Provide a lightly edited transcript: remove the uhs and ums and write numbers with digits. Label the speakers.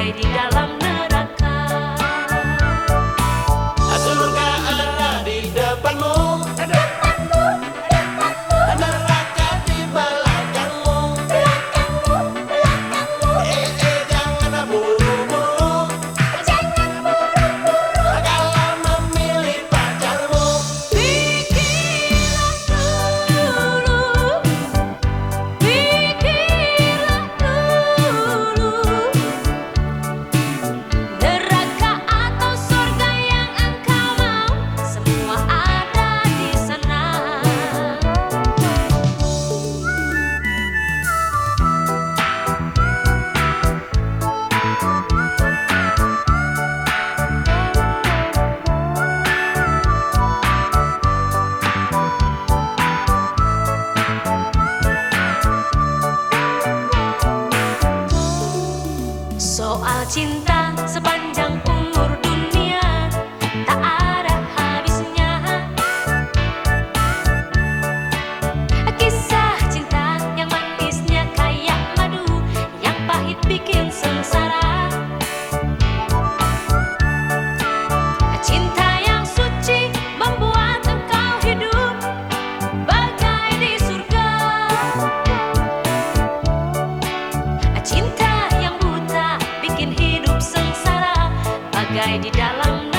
Speaker 1: bagai di dalam neraka.
Speaker 2: Surga ada di depanmu, neraka di belakangmu. Jangan buru-buru kalau memilih pacarmu.
Speaker 1: Pikirlah dulu, neraka atau surga yang engkau mau, semua ada di sana. Soal cinta sepanjang umur dunia tak ada habisnya. Kisah cinta yang manisnya kayak madu, yang pahit bikin sengsara. Cinta yang suci membuat engkau hidup bagai di surga. Cinta yang buta bikin hidup sengsara bagai di dalam